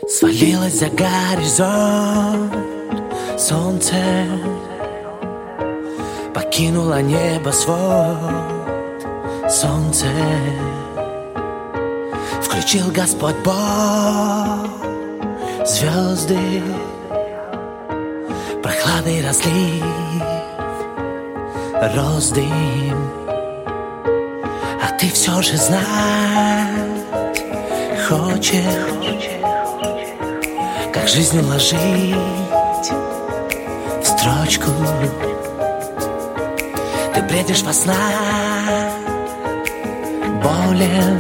Свалилось за горизонт солнце, покинуло небосвод солнце. Включил Господь Бог звезды, прохладой разлив роздым. А ты все же знать хочешь, как жизнь уложить в строчку. Ты бредишь во снах болен,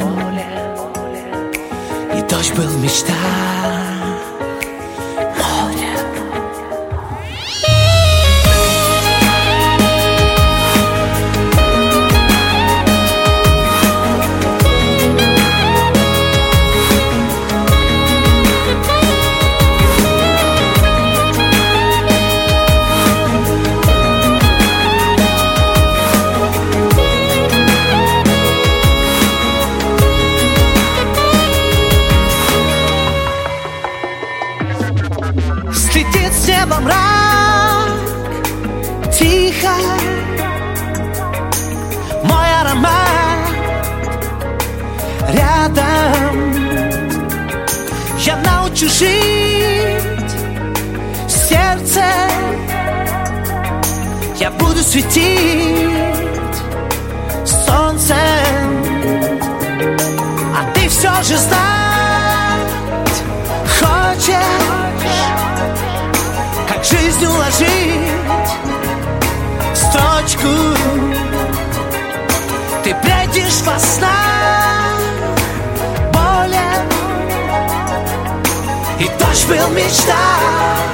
и дождь был в мечтах море. Слетит с неба мрак, тихо, мой аромат рядом. Я научу жить сердце, я буду светить солнцем. А ты все же знать хочешь, как жизнь уложить в строчку. Ты бредишь во снах болен, и дождь был в мечтах